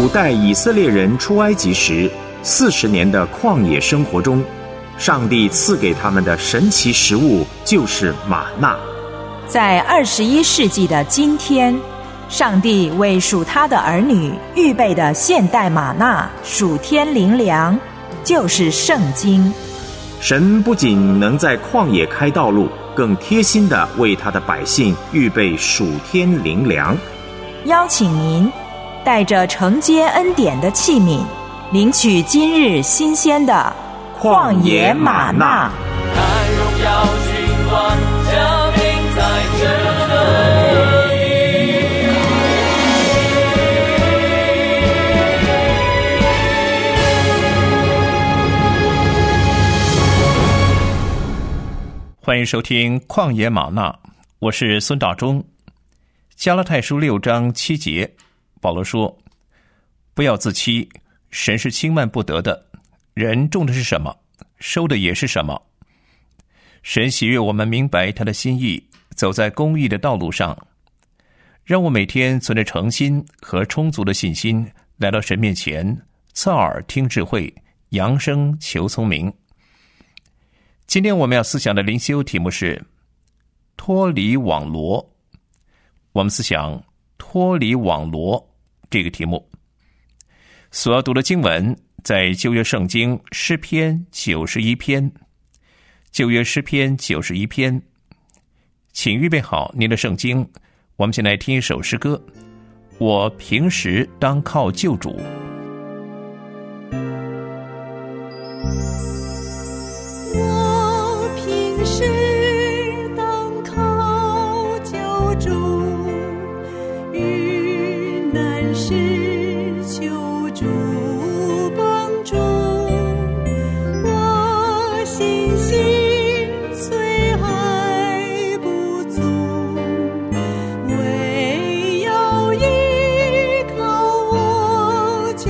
带以色列人出埃及时40年的旷野生活中，上帝赐给他们的神奇食物就是玛纳。 在21世纪的今天，上帝为属他的儿女预备的现代玛纳属天灵粮，就是圣经。 神不仅能在旷野开道路，更贴心地为他的百姓预备属天灵粮。 邀请您带着承接恩典的器皿，领取今日新鲜的旷野玛纳。 看荣耀君王降临在这里。 欢迎收听旷野玛纳，我是孙大中。加拉太书6章7节，保罗说：不要自欺，神是轻慢不得的，人种的是什么，收的也是什么。神喜悦我们明白他的心意，走在公义的道路上。让我每天存着诚心和充足的信心来到神面前，侧耳听智慧，扬声求聪明。今天我们要思想的灵修题目是脱离网罗。我们思想脱离网罗这个题目，所要读的经文在旧约圣经诗篇91篇。旧约诗篇91篇，请预备好您的圣经，我们先来听一首诗歌。我平时当靠救主。 我平时当靠救主，遇难时求主帮助。我信心虽还不足，唯有依靠我救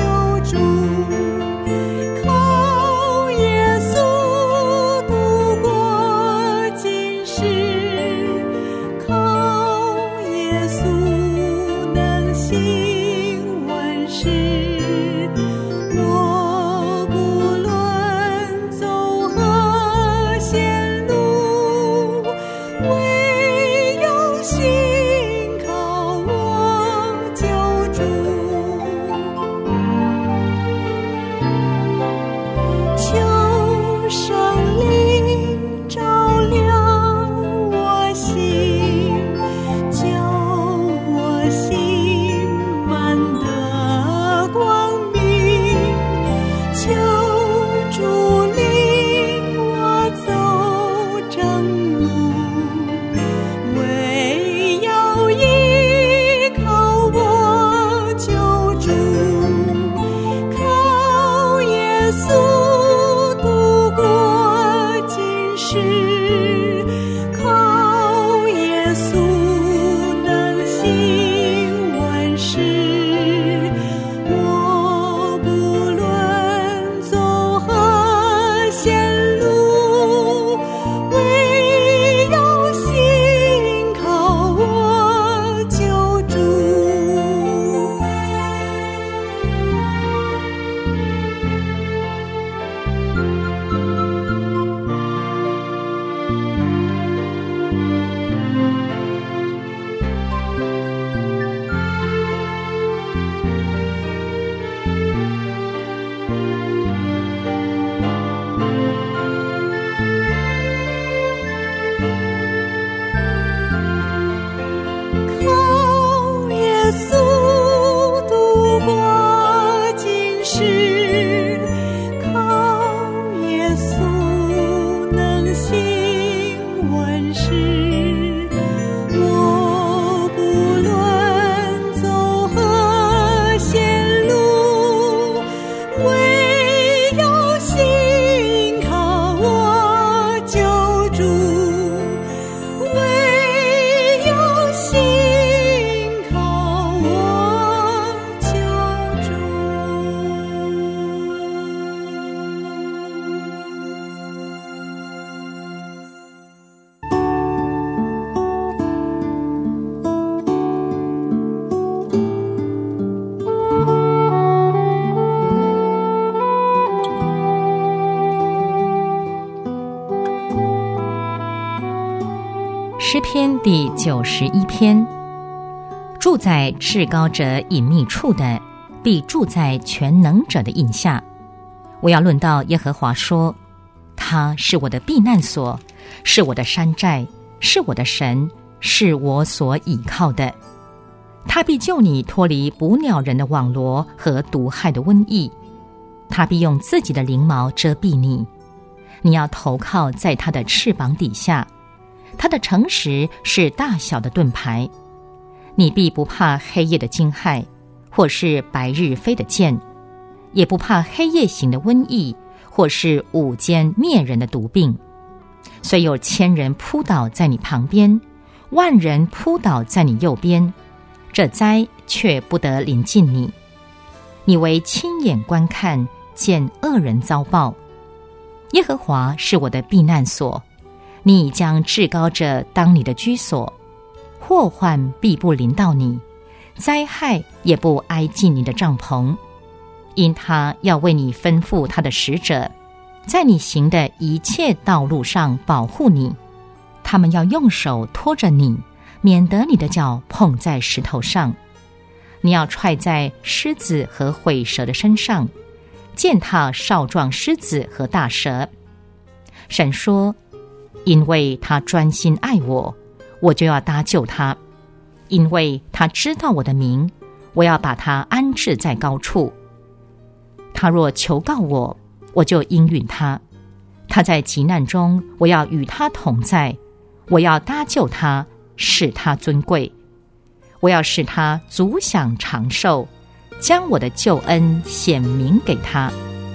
诗篇第91篇。住在至高者隐秘处的，必住在全能者的荫下。我要论到耶和华说，他是我的避难所，是我的山寨，是我的神，是我所倚靠的。他必救你脱离捕鸟人的网罗和毒害的瘟疫，他必用自己的翎毛遮蔽你。你要投靠在他的翅膀底下，他的诚实是大小的盾牌。你必不怕黑夜的惊骇，或是白日飞的箭，也不怕黑夜行的瘟疫，或是午间灭人的毒病。虽有1000人扑倒在你旁边，10000人扑倒在你右边，这灾却不得临近你。你为亲眼观看，见恶人遭报。耶和华是我的避难所，你已将至高者当你的居所。祸患必不临到你，灾害也不挨近你的帐篷，因他要为你吩咐他的使者，在你行的一切道路上保护你。他们要用手托着你，免得你的脚碰在石头上。你要踹在狮子和毁蛇的身上，践踏少壮狮子和大蛇。神说，因为他专心爱我，我就要搭救他，因为他知道我的名，我要把他安置在高处。他若求告我，我就应允他。他在急难中，我要与他同在，我要搭救他，使他尊贵。我要使他足享长寿，将我的救恩显明给他。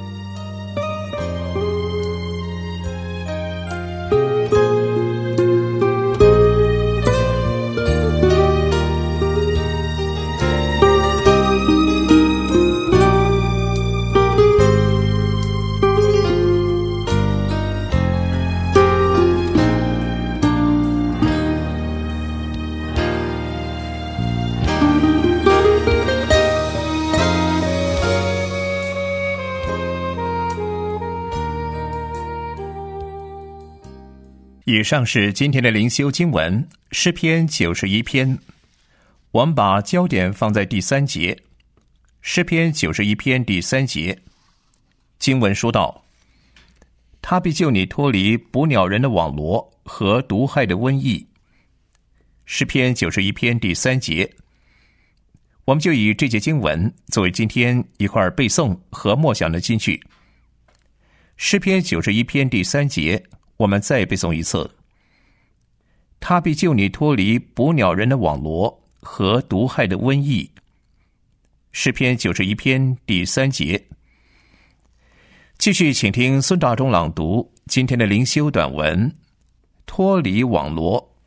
以上是今天的灵修经文，诗篇91篇。我们把焦点放在第3节，诗篇91篇第3节，经文说道：他必救你脱离捕鸟人的网罗和毒害的瘟疫。诗篇91篇第3节，我们就以这节经文作为今天一块背诵和默想的金句。诗篇91篇第3节，我们再背诵一次：他必救你脱离捕鸟人的网罗和毒害的瘟疫。诗篇91篇第3节。继续请听孙大中朗读今天的灵修短文：脱离网罗。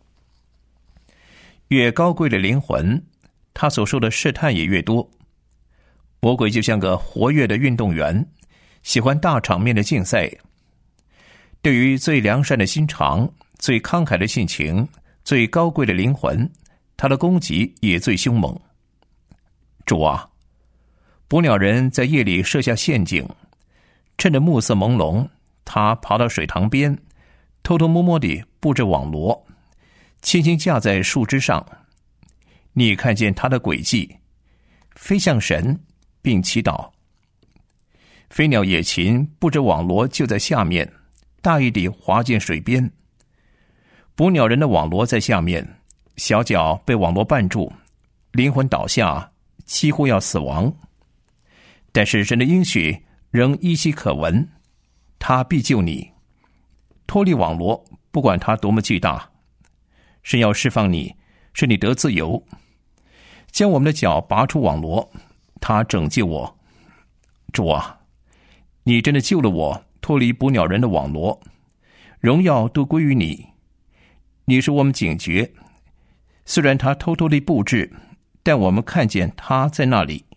越高贵的灵魂，他所受的试探也越多。魔鬼就像个活跃的运动员，喜欢大场面的竞赛。对于最良善的心肠、最慷慨的性情、最高贵的灵魂，他的攻击也最凶猛。主啊，捕鸟人在夜里设下陷阱，趁着暮色朦胧，他爬到水塘边，偷偷摸摸地布置网罗，轻轻架在树枝上。你看见他的诡计，飞向神并祈祷。飞鸟野禽布置网罗就在下面，大意地滑进水边。捕鸟人的网罗在下面，小脚被网罗绊住，灵魂倒下，几乎要死亡。但是神的应许仍依稀可闻，他必救你脱离网罗，不管它多么巨大。神要释放你，使你得自由，将我们的脚拔出网罗，他拯救我。主啊，你真的救了我，脱离捕鸟人的网罗，荣耀都归于你。你使我们警觉，虽然他偷偷地布置，但我们看见他在那里。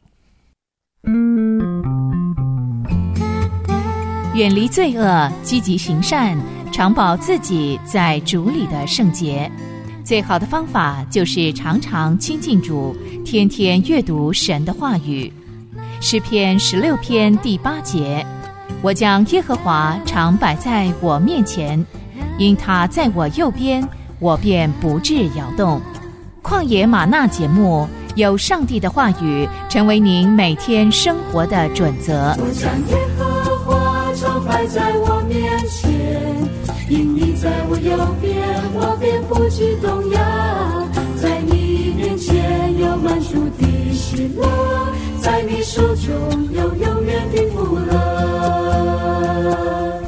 远离罪恶，积极行善，常保自己在主里的圣洁。最好的方法就是常常亲近主，天天阅读神的话语。诗篇16篇第8节，我将耶和华常摆在我面前，因他在我右边， 我便不致摇动。旷野吗哪节目，有上帝的话语成为您每天生活的准则。 我将耶和华常摆在我面前，因你在我右边，我便不致动摇。在你面前有满足的喜乐，在你手中有永远的福乐。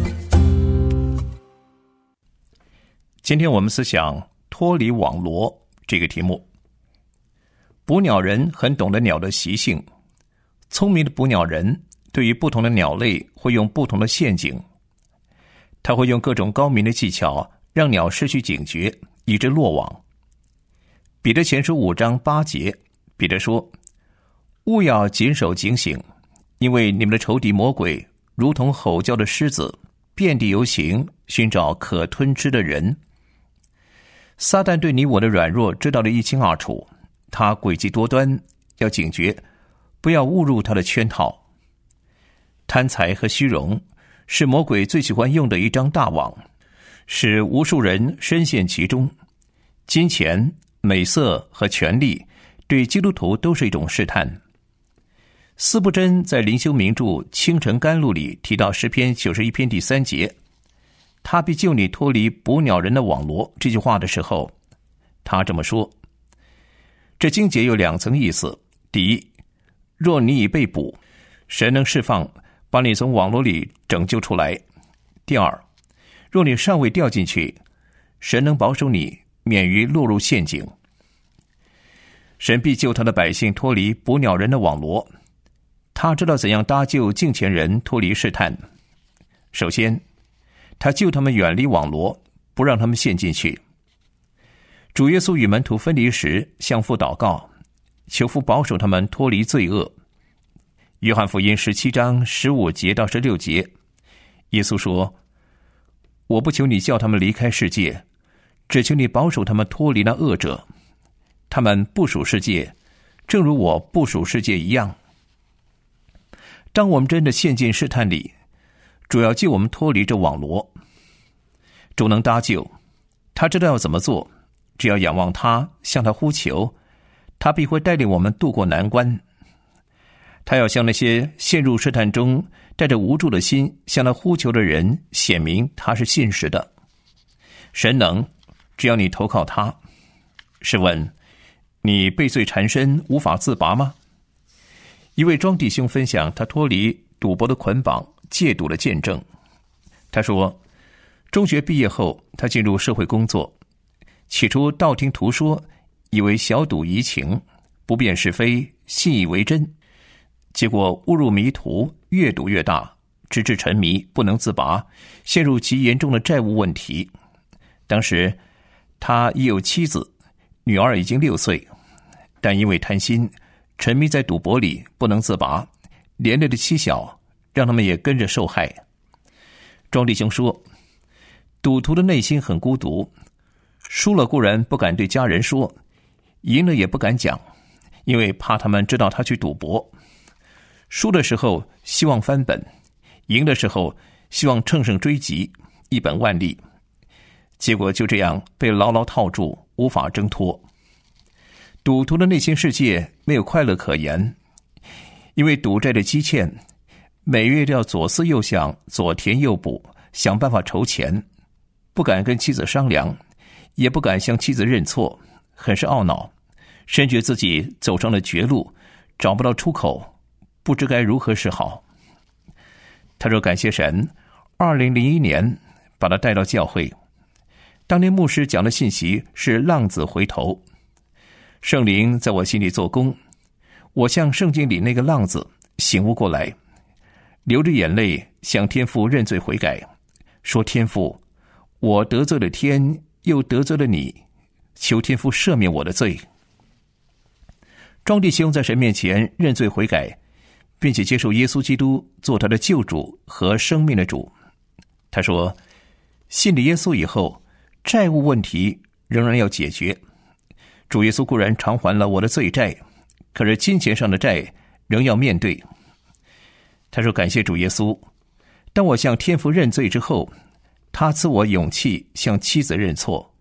今天我们思想脱离网罗这个题目。捕鸟人很懂得鸟的习性，聪明的捕鸟人对于不同的鸟类会用不同的陷阱，他会用各种高明的技巧让鸟失去警觉，以致落网。彼得前书5章8节，彼得说：务要谨守警醒，因为你们的仇敌魔鬼如同吼叫的狮子，遍地游行，寻找可吞吃的人。撒旦对你我的软弱知道得一清二楚，他诡计多端，要警觉，不要误入他的圈套。贪财和虚荣是魔鬼最喜欢用的一张大网，使无数人深陷其中。金钱、美色和权力对基督徒都是一种试探。司布真在灵修名著《清晨甘露》里提到诗篇91篇第3节，他必救你脱离捕鸟人的网罗这句话的时候，他这么说。这经节有2层意思。第一，若你已被捕，神能释放，把你从网罗里拯救出来。第二，若你尚未掉进去，神能保守你免于落入陷阱。神必救他的百姓脱离捕鸟人的网罗，他知道怎样搭救敬虔人脱离试探。首先，他救他们远离网罗，不让他们陷进去。主耶稣与门徒分离时向父祷告，求父保守他们脱离罪恶。约翰福音17章15节到16节，耶稣说：我不求你叫他们离开世界，只求你保守他们脱离那恶者。他们不属世界，正如我不属世界一样。当我们真的陷进试探里，主要救我们脱离这网罗。主能搭救，他知道要怎么做，只要仰望他，向他呼求，他必会带领我们渡过难关。他要向那些陷入试探中带着无助的心向他呼求的人显明他是信实的。神能，只要你投靠他。试问你被罪缠身无法自拔吗？一位庄弟兄分享他脱离赌博的捆绑、戒赌的见证。他说，中学毕业后，他进入社会工作，起初道听途说，以为小赌怡情，不辨是非，信以为真。结果误入迷途，越赌越大，直至沉迷不能自拔，陷入极严重的债务问题。当时他已有妻子，女儿已经6岁，但因为贪心，沉迷在赌博里不能自拔，连累的妻小，让他们也跟着受害。庄弟兄说，赌徒的内心很孤独，输了固然不敢对家人说，赢了也不敢讲，因为怕他们知道他去赌博。输的时候希望翻本，赢的时候希望乘胜追击，一本万利，结果就这样被牢牢套住，无法挣脱。赌徒的内心世界没有快乐可言，因为赌债的积欠，每月都要左思右想，左填右补，想办法筹钱，不敢跟妻子商量，也不敢向妻子认错，很是懊恼，深觉自己走上了绝路，找不到出口，不知该如何是好。他说感谢神，2001年把他带到教会。当年牧师讲的信息是浪子回头，圣灵在我心里做工，我像圣经里那个浪子醒悟过来，流着眼泪向天父认罪悔改，说天父，我得罪了天，又得罪了你，求天父赦免我的罪。庄弟兄在神面前认罪悔改，并且接受耶稣基督做他的救主和生命的主。他说，信了耶稣以后，债务问题仍然要解决。主耶稣固然偿还了我的罪债，可是金钱上的债仍要面对。他说感谢主耶稣，当我向天父认罪之后，他赐我勇气向妻子认错。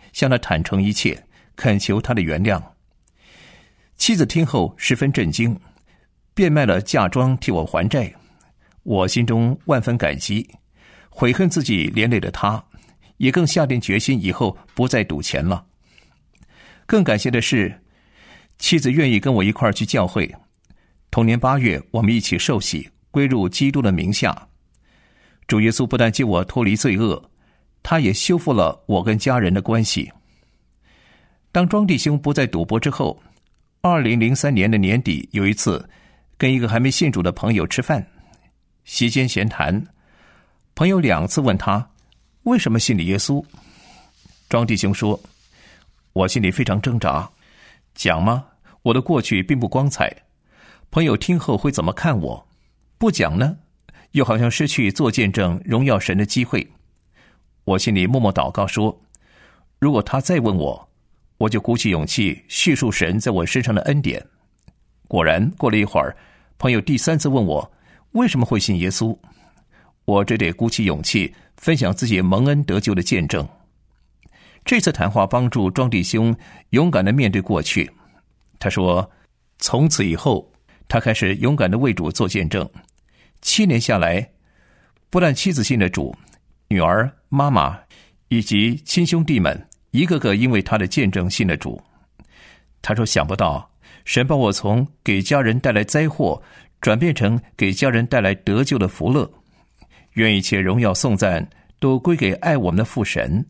向他坦诚一切，恳求他的原谅。妻子听后十分震惊，变卖了嫁妆替我还债。我心中万分感激，悔恨自己连累了他，也更下定决心以后不再赌钱了。更感谢的是，妻子愿意跟我一块儿去教会。同年8月，我们一起受洗，归入基督的名下。主耶稣不但救我脱离罪恶，他也修复了我跟家人的关系。当庄弟兄不再赌博之后，2003年的年底，有一次跟一个还没信主的朋友吃饭，席间闲谈，朋友2次问他为什么信了耶稣。庄弟兄说，我心里非常挣扎，讲吗？我的过去并不光彩，朋友听后会怎么看我？不讲呢，又好像失去做见证荣耀神的机会。我心里默默祷告说，如果他再问我，我就鼓起勇气叙述神在我身上的恩典。果然过了一会儿，朋友第3次问我为什么会信耶稣，我只得鼓起勇气分享自己蒙恩得救的见证。这次谈话帮助庄弟兄勇敢地面对过去。他说，从此以后他开始勇敢地为主做见证。7年下来，不但妻子信了主，女儿、妈妈以及亲兄弟们一个个因为他的见证信了主。他说，想不到神把我从给家人带来灾祸转变成给家人带来得救的福乐，愿一切荣耀颂赞都归给爱我们的父神。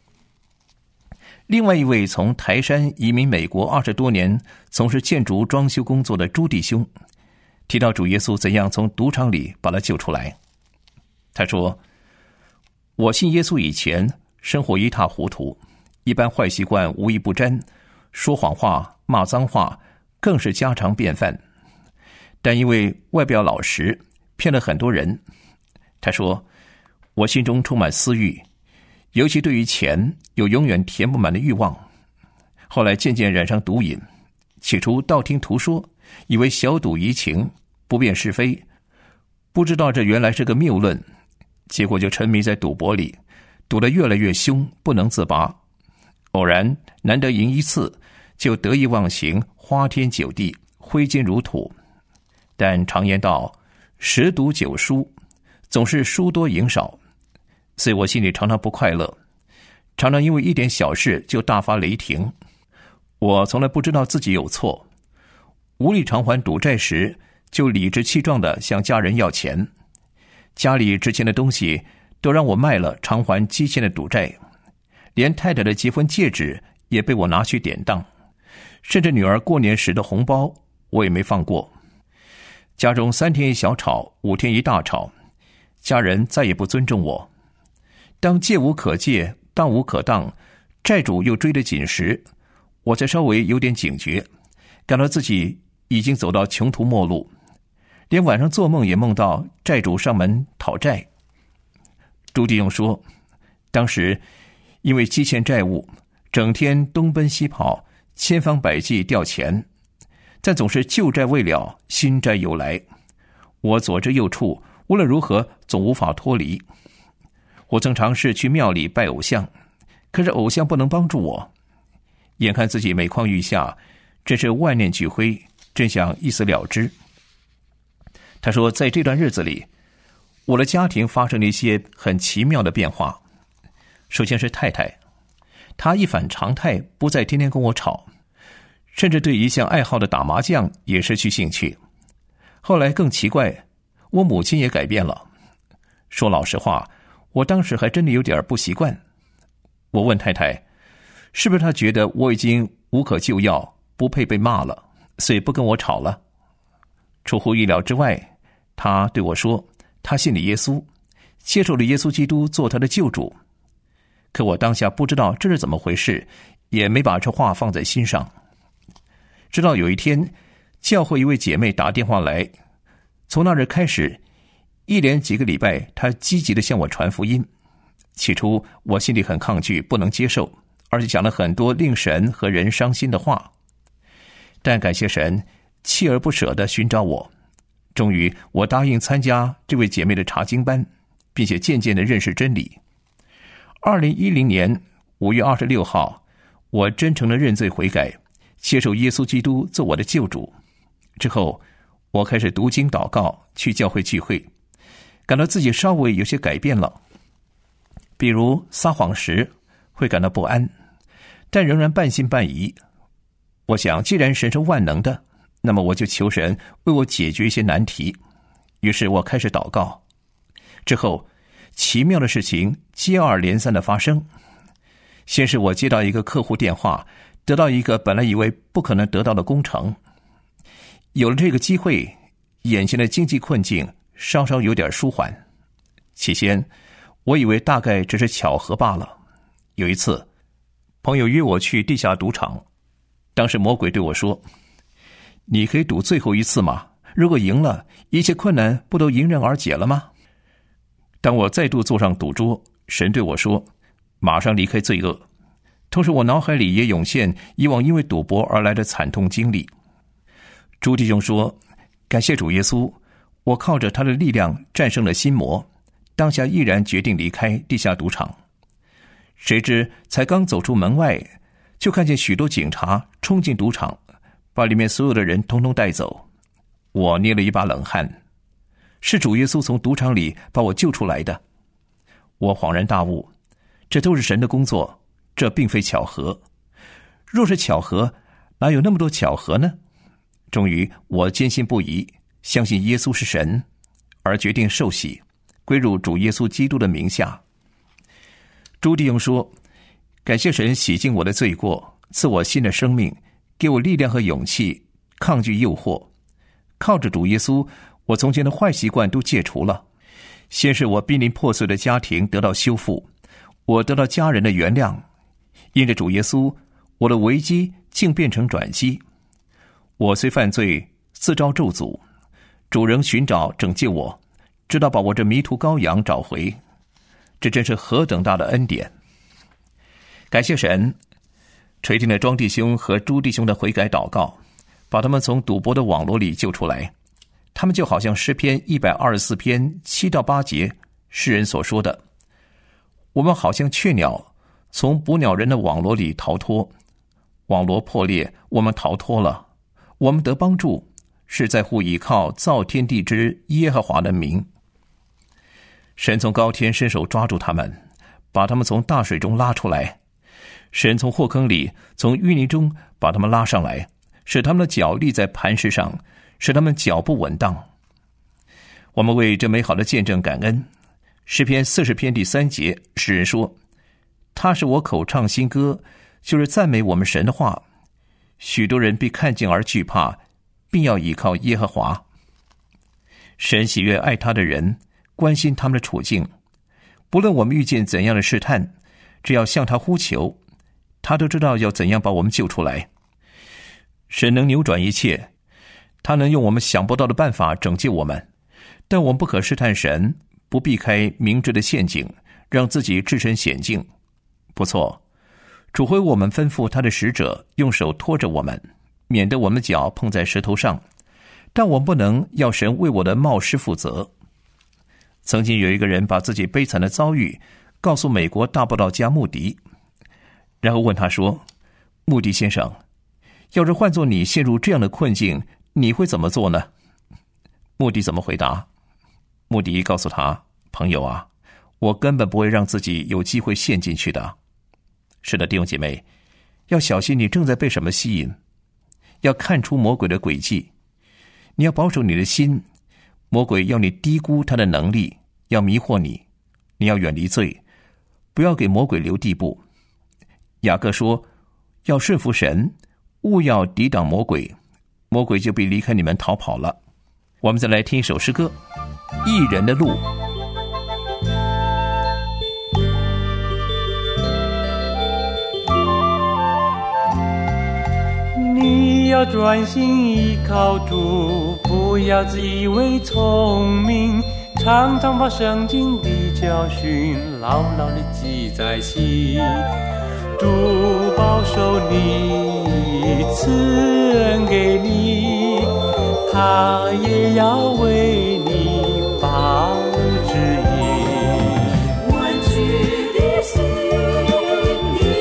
另外一位从台山移民美国20多年，从事建筑装修工作的朱弟兄，提到主耶稣怎样从赌场里把他救出来。他说，我信耶稣以前生活一塌糊涂，一般坏习惯无一不沾，说谎话、骂脏话更是家常便饭。但因为外表老实，骗了很多人。他说，我心中充满私欲，尤其对于钱有永远填不满的欲望。后来渐渐染上毒瘾，起初道听途说，以为小赌怡情，不辨是非，不知道这原来是个谬论，结果就沉迷在赌博里，赌得越来越凶，不能自拔。偶然难得赢一次，就得意忘形，花天酒地，挥金如土。但常言道，10赌9输，总是输多赢少，所以我心里常常不快乐，常常因为一点小事就大发雷霆。我从来不知道自己有错，无力偿还赌债时，就理直气壮地向家人要钱，家里值钱的东西都让我卖了偿还积欠的赌债，连太太的结婚戒指也被我拿去典当，甚至女儿过年时的红包我也没放过。家中3天一小吵，5天一大吵，家人再也不尊重我。当戒无可戒，当无可当，债主又追得紧时，我才稍微有点警觉，感到自己已经走到穷途末路，连晚上做梦也梦到债主上门讨债。朱弟兄说，当时因为积欠债务，整天东奔西跑，千方百计调钱，但总是旧债未了，新债又来，我左支右绌，无论如何总无法脱离。我曾尝试去庙里拜偶像，可是偶像不能帮助我，眼看自己每况愈下，真是万念俱灰，真想一死了之。他说，在这段日子里，我的家庭发生了一些很奇妙的变化。首先是太太，她一反常态，不再天天跟我吵，甚至对一项爱好的打麻将也失去兴趣。后来更奇怪，我母亲也改变了。说老实话，我当时还真的有点不习惯。我问太太，是不是她觉得我已经无可救药，不配被骂了，所以不跟我吵了？出乎意料之外，她对我说，她信了耶稣，接受了耶稣基督做她的救主。可我当下不知道这是怎么回事，也没把这话放在心上。直到有一天，教会一位姐妹打电话来，从那日开始，一连几个礼拜，她积极地向我传福音。起初我心里很抗拒，不能接受，而且讲了很多令神和人伤心的话。但感谢神，锲而不舍地寻找我。终于我答应参加这位姐妹的查经班，并且渐渐地认识真理。2010年， 5月26号，我真诚的认罪悔改，接受耶稣基督做我的救主。之后，我开始读经祷告，去教会聚会，感到自己稍微有些改变了。比如撒谎时会感到不安，但仍然半信半疑。我想，既然神是万能的，那么我就求神为我解决一些难题。于是我开始祷告。之后，奇妙的事情接二连三的发生。先是我接到一个客户电话，得到一个本来以为不可能得到的工程。有了这个机会，眼前的经济困境稍稍有点舒缓。起先，我以为大概只是巧合罢了。有一次，朋友约我去地下赌场，当时魔鬼对我说：“你可以赌最后一次吗？如果赢了，一切困难不都迎刃而解了吗？”当我再度坐上赌桌，神对我说：“马上离开罪恶。”同时我脑海里也涌现以往因为赌博而来的惨痛经历。朱弟兄说：“感谢主耶稣，我靠着他的力量战胜了心魔，当下毅然决定离开地下赌场。”谁知才刚走出门外，就看见许多警察冲进赌场，把里面所有的人统统带走。我捏了一把冷汗，是主耶稣从赌场里把我救出来的。我恍然大悟，这都是神的工作，这并非巧合。若是巧合，哪有那么多巧合呢？终于我坚信不疑，相信耶稣是神，而决定受洗，归入主耶稣基督的名下。朱弟兄说：“感谢神洗净我的罪过，赐我新的生命，给我力量和勇气，抗拒诱惑。靠着主耶稣，我从前的坏习惯都戒除了。先是我濒临破碎的家庭得到修复，我得到家人的原谅。因着主耶稣，我的危机竟变成转机。我虽犯罪，自招咒诅，主仍寻找拯救我，直到把我这迷途羔羊找回。这真是何等大的恩典！感谢神，垂听了庄弟兄和朱弟兄的悔改祷告，把他们从赌博的网络里救出来。他们就好像诗篇124篇7到8节诗人所说的：“我们好像雀鸟，从捕鸟人的网罗里逃脱，网罗破裂，我们逃脱了。我们得帮助，是在乎倚靠造天地之耶和华的名。”神从高天伸手抓住他们，把他们从大水中拉出来。神从祸坑里，从淤泥中把他们拉上来，使他们的脚立在磐石上，使他们脚步稳当。我们为这美好的见证感恩。诗篇40篇第3节，诗人说：“他使我口唱新歌，就是赞美我们神的话。许多人必看见而惧怕，并要倚靠耶和华。”神喜悦爱他的人，关心他们的处境。不论我们遇见怎样的试探，只要向他呼求，他都知道要怎样把我们救出来。神能扭转一切，他能用我们想不到的办法拯救我们，但我们不可试探神，不避开明知的陷阱，让自己置身险境。不错，主会我们吩咐他的使者用手托着我们，免得我们脚碰在石头上，但我们不能要神为我的冒失负责。曾经有一个人把自己悲惨的遭遇告诉美国大布道家穆迪，然后问他说：“穆迪先生，要是换作你陷入这样的困境，你会怎么做呢？”穆迪怎么回答？穆迪告诉他：“朋友啊，我根本不会让自己有机会陷进去的。”是的，弟兄姐妹，要小心你正在被什么吸引，要看出魔鬼的诡计。你要保守你的心，魔鬼要你低估他的能力，要迷惑你。你要远离罪，不要给魔鬼留地步。雅各说：“要顺服神，勿要抵挡魔鬼，魔鬼就必离开你们逃跑了。”我们再来听一首诗歌《义人的路》。 你要专心依靠主，不要自以为聪明，常常把圣经的教训牢牢地记在心。主保守你，赐恩给你，他也要为你保指引。 弯曲的心，你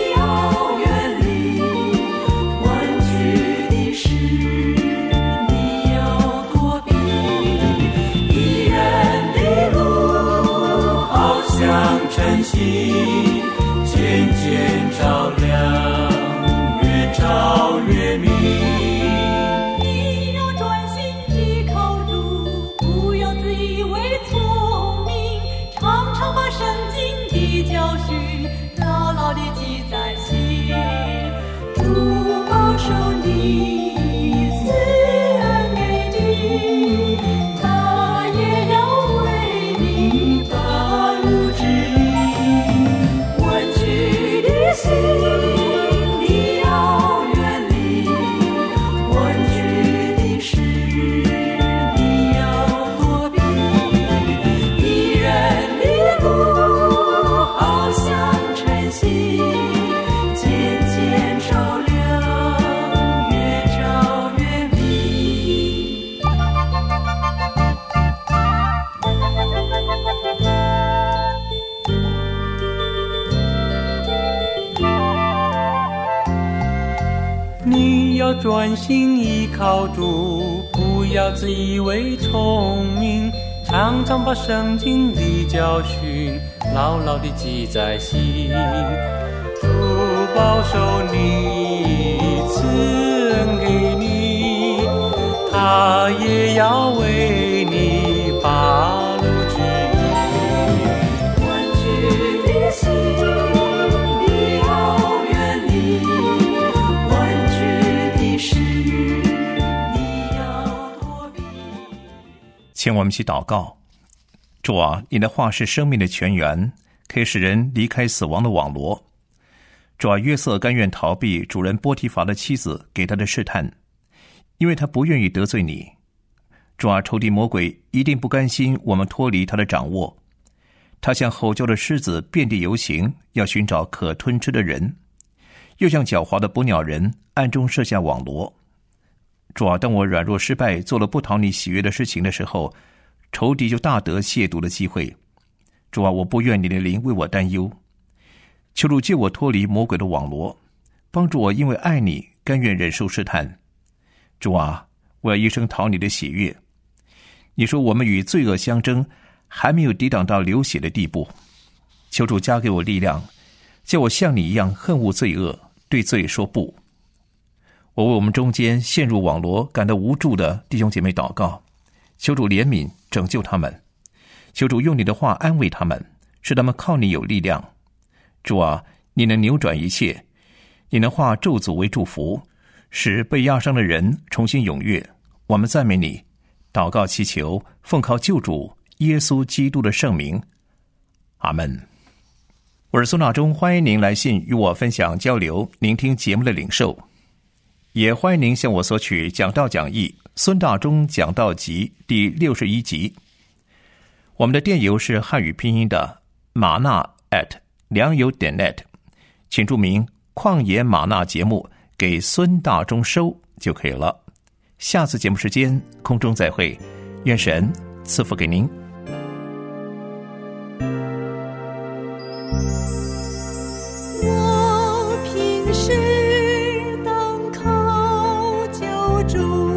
要专心依靠主，不要自以为聪明，常常把圣经的教训牢牢地记在心。主保守你，赐恩给你，他也要为你把路指引。 万军的心你要远离，万军的事你要躲避。 请我们一起祷告。主啊，你的话是生命的泉源，可以使人离开死亡的网罗。主啊，约瑟甘愿逃避主人波提乏的妻子给他的试探，因为他不愿意得罪你。主啊，仇敌魔鬼一定不甘心我们脱离他的掌握，他像吼叫的狮子遍地游行，要寻找可吞吃的人，又像狡猾的捕鸟人暗中设下网罗。主啊，当我软弱失败，做了不讨你喜悦的事情的时候，仇敌就大得亵渎的机会。主啊，我不愿你的灵为我担忧，求主救我脱离魔鬼的网罗，帮助我因为爱你甘愿忍受试探。主啊，我要一生讨你的喜悦。你说我们与罪恶相争，还没有抵挡到流血的地步。求主加给我力量，叫我像你一样恨恶罪恶，对罪说不。我为我们中间陷入网罗感到无助的弟兄姐妹祷告，求主怜悯拯救他们，求主用你的话安慰他们，使他们靠你有力量。主啊，你能扭转一切，你能化咒诅为祝福，使被压伤的人重新踊跃。我们赞美你，祷告祈求，奉靠救主耶稣基督的圣名，阿们。我是苏纳中，欢迎您来信与我分享交流，聆听节目的领受，也欢迎您向我索取讲道讲义孙大中讲道集第61集。我们的电邮是汉语拼音的玛纳良友.net， 请注明旷野玛纳节目给孙大中收就可以了。下次节目时间空中再会，愿神赐福给您。 我平时当靠救主。